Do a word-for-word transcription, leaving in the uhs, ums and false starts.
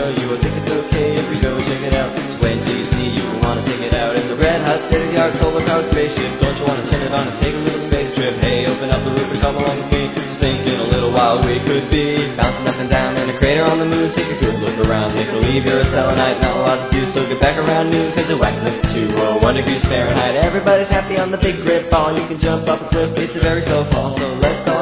tell you, I think it's okay if we go check it out. Just wait until you see, you will want to take it out. It's a red hot state-of-the-art solar-powered spaceship. Don't you want to turn it on and take a little space trip? Hey, open up the roof and come along with me. Just think in a little while we could be bouncing up and down in a crater on the moon. Take a good look around, make believe you're a selenite. Not a lot to do, so get back around noon, cause it waxes up to oh, one degrees Fahrenheit. Everybody's happy on the big grip ball. You can jump up a cliff, it's a very slow fall, so let's all